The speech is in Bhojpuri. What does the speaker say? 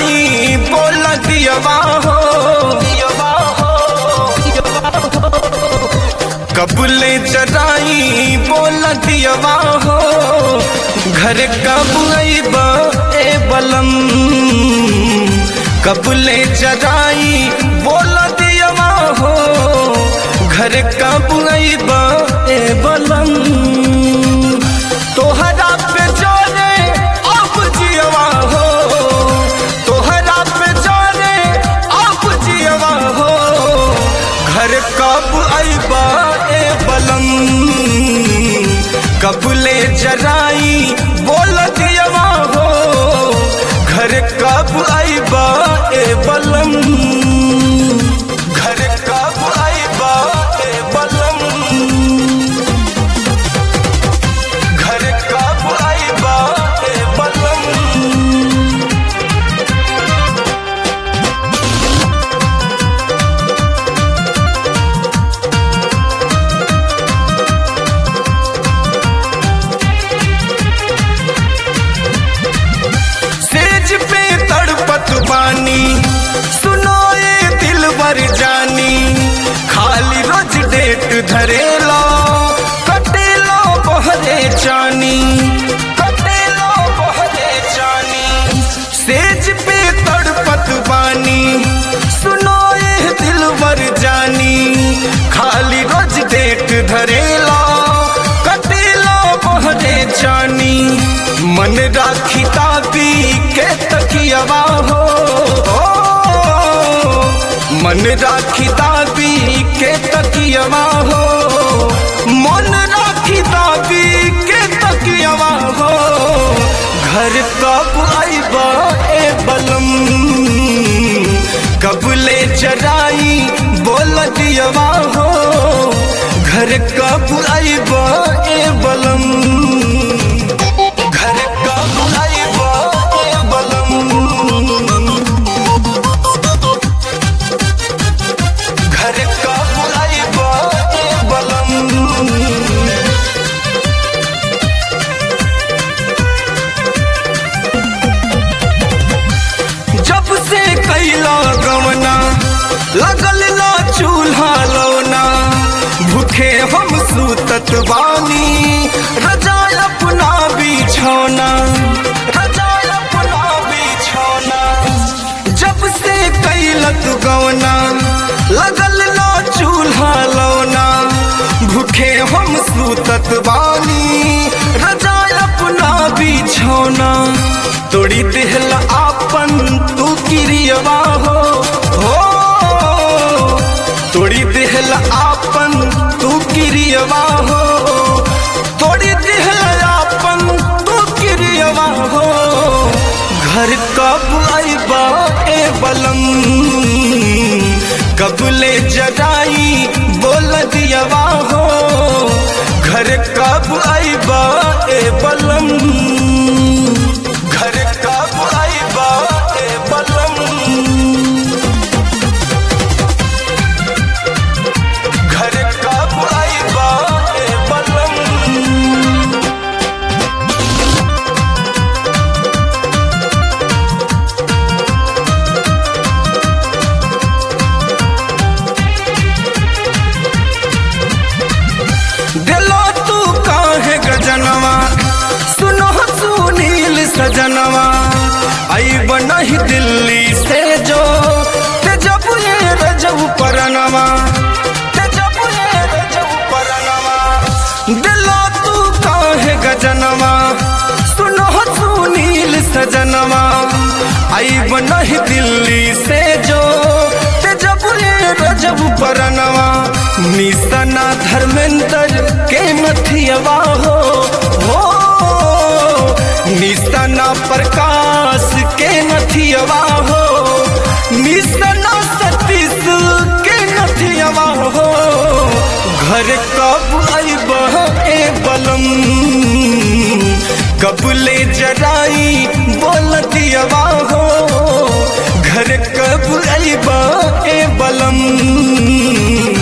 जराई बोल दियवा हो, कबूले जराई बोल दियवा हो, घर कब अइबा ए बलम, कबूले जराई बोल दियवा हो, घर कब अइबा ए बलम। तोहरा पे जोरे अब जियवा हो, तोहरा पे जोरे अब जियवा हो, घर कब अइबा ए बलम, कबूले जराई बोल दियवा हो, घर कब अइबा ए बलम, घर कब अइबा ए बलम, घर कब अइबा ए बलम। सेज पे तड़पत बानी सुनो ये दिलवर जानी, खाली रोज डेट धरेलो कटेलो बहरे जानी, कटेलो बहरे जानी। सेज पे तड़पत बानी सुनो ये दिलवर जानी, खाली रोज डेट धरेलो कटेलो बहरे जानी। मन राखी ताबी के तकियवा हो, मन राखी ताबी के तकियवा हो, मन राखी ताबी के तकियवा हो, घर कब अइबा ए बलम, कबूले जराई बोल दियवा हो, घर कब अइबा ए बलम, घर कब अइबा ए बलम, घर कब अइबा ए बलम। जब से कैला गवना लगल ना चूल्हा लौना, भूखे हम सूतत बानी रजाय अपना बिछौना, रजाय अपना बिछौना। जब से कैलत गवना लगल ना चूल्हा लौना, भूखे हम सूतत बानी रजाय अपना बिछौना। तोड़ी दिहल आपन तू किरियवा हो, तोड़ी दिहल आपन तू किरियवा हो, तोड़ी दिहल आपन तू किरियवा हो, घर कब अइबा ए बलम, कबूले जराई बोल दियवा हो, घर कब अइबा ए बलम, घर कब अइबा ए बलम, घर कब अइबा ए बलम। दिलो तू काहे गजनवा सुनो सुनील सजनवा, अइब नहीं दिल्ली से जो ते जब ये रजब परनवा, ते जब ये रजब परनवा। दिलो तू काहे गजनवा सुनो सुनील सजनवा, अइब नहीं दिल्ली से जो ते जब ये रजब परनवा। निशाना धर्मेंद्र के नथियवा हो, निशाना प्रकाश के नथियवा हो, निशाना सतीश के नथियवा हो, घर कब अइबा ए बलम, कबूले जराई बोल दियवा हो, घर कब अइबा ए बलम।